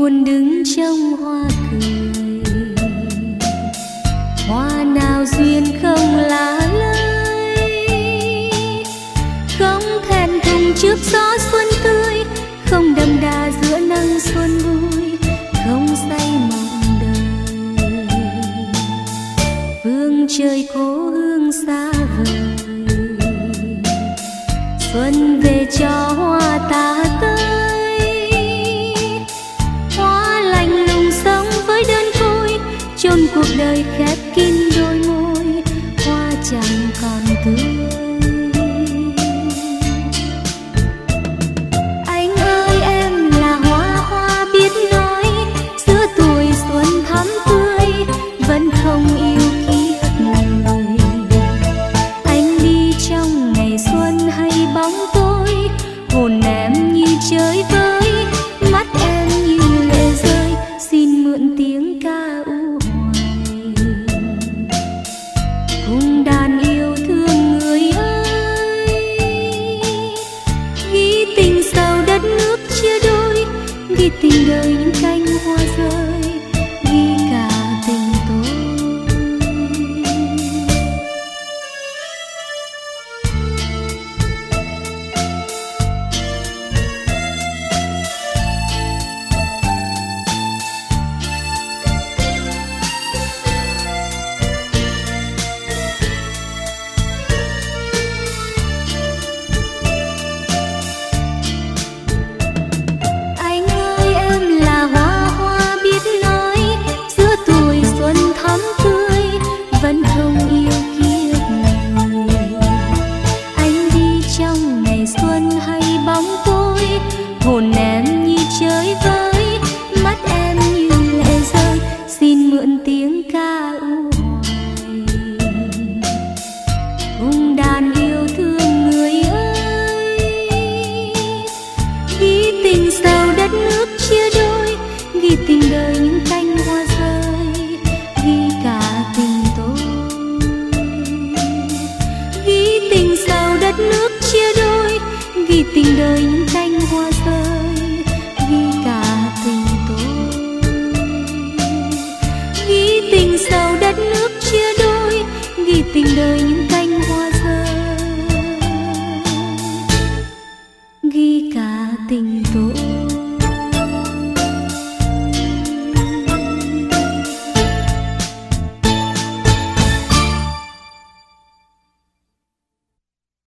buồn đứng trong hoa cười, hoa nào duyên không lá lơi, không thẹn thùng trước gió xuân tươi, không đậm đà giữa nắng xuân vui, không say mộng đời. Phương trời cố hương xa vời, xuân về cho hoa ta tới, hoa lạnh lùng sống với đơn côi, chôn cuộc đời khép kín đôi môi, hoa chẳng còn tươi. Anh ơi em là hoa hoa biết nói, giữa tuổi xuân thắm tươi vẫn không yêu kiếp người. Anh đi trong ngày xuân hay bóng tối, hồn em như chơi với, mắt em như lệ rơi, xin mượn tiếng ca u hoài cùng đàn yêu thương người ơi. Ghi tình sầu đất nước chia đôi, ghi tình đời những cánh hoa rơi, ghi cả tình tôi. Anh ơi em là hoa hoa biết nói, giữa tuổi xuân thắm tươi vẫn không yêu kiếp người. Anh đi trong ngày xuân hay bóng tối, hồn em như chơi với, mắt em như lệ rơi, xin mượn tiếng ca u hoài cùng đàn yêu thương người ơi. Ghi tình sầu đất nước chia đôi, ghi tình đời những cánh hoa rơi, ghi cả tình tôi. Ghi tình sầu đất nước chia đôi, ghi tình đời những cánh hoa rơi, ghi cả tình tôi. Ghi tình sầu đất nước chia đôi, ghi tình đời những cánh hoa rơi, ghi cả tình tôi.